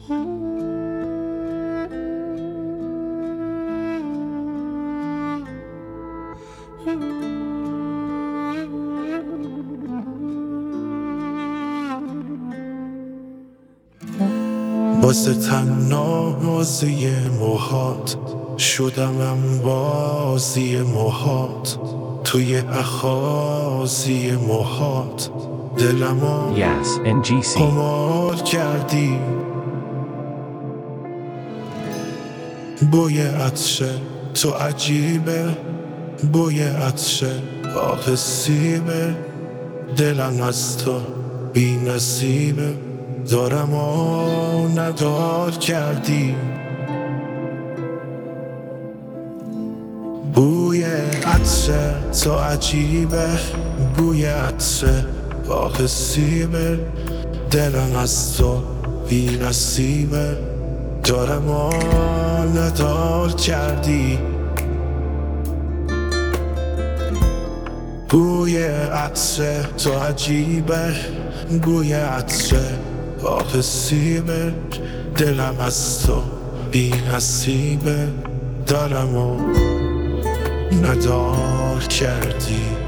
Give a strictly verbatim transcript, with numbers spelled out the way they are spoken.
واسه تنازی موهات شدم انبازی موهات، توی اخازی موهات دلمو Yas and G C. قمار کردی. بوی عطر تو عجیبه، بوی عطر آه سیبه، دلم از تو بی نصیبه، دارم و ندار کردی. بوی عطر تو عجیبه، بوی عطر آه سیبه، دلم از تو بی نصیبه، دارم و ندار کردی. بوی عطر تو عجیبه، بوی عطر آه سیبه، دلم از تو بی نصیبه، دارم و ندار کردی.